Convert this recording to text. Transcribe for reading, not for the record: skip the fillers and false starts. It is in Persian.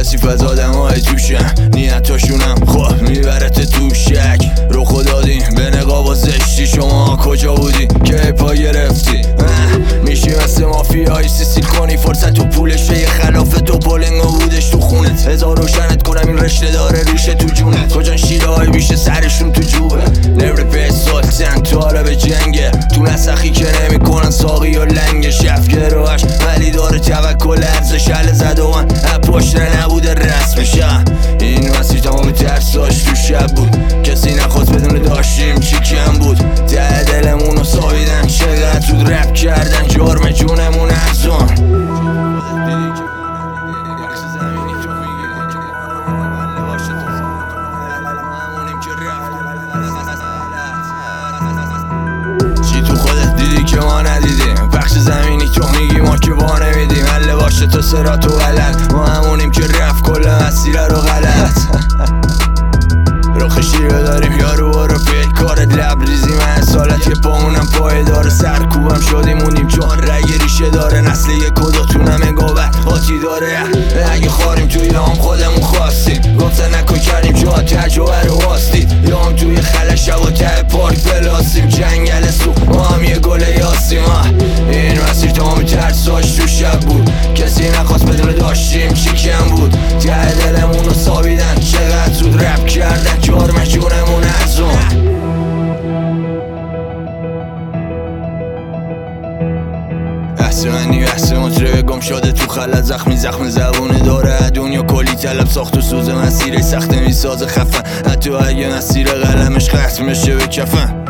کثیف از آدم های توشن، نیتاشونم خب میبرت تو شک. رو خدادین به نقاب و زشتی، شما کجا بودی که پا گرفتی؟ میشی مثل مافیایی سیسیل کنی فرصت و پولش یه خلاف تو پولنگ و بودش تو خونت. هزار روشنت کنم این رشته داره ریشه تو جونت. کجان شیره های بیشه سرشون تو جوبه، نبره به سالتن تو حالا به جنگه. تو نسخی که نمی کنن ساقی و لنگ شفگروش، ولی داره توکل ارزش. حل زد و من پشت نبوده رسمشه. این مسیر تمام ترساش تو شب بود، کسی نخواست بدون داشتیم چی کم بود. ته دلمون رو ساییدن، چقدر تو رپ کردن، جرم جونمون ارزون. چی تو خودت دیدی که ما ندیدیم؟ بخش زمینی تو میگی ما که با نمیدیم. حله باشه تو سرات و غلط، ما همونیم که رفت کل مسیر رو غلط. رخ شیوه داریم یارو برو پیل کارت لبریزی. من سالت که پامونم پای داره، سرکوبم شدیم مونیم چون رگ ریشه داره. نسل یک و دوتونم انگابت آتی داره. اگه خاریم توی هم خودمون خواستیم، گفتن نکن کردیم جا تجربه رو واستید. یا هم توی خل شب و ته پارک بلاسیم، جنگل سو ما هم یه گل یاسیم. این مسیر تمام ترساش تو شب بود، کسی نخواست بدون داشتیم چی کم بود. ته دلمون رو سابیدن، چقدر زود رپ کردن، جرم جونمون ارزون. بحث منی بحث مطربه گم شده تو خلط، زخم زبونه داره. دنیا کلی طلب ساخت و سوز مسیره سخت میساز خفن، حتی اگه مسیر قلمش ختم بشه به کفن.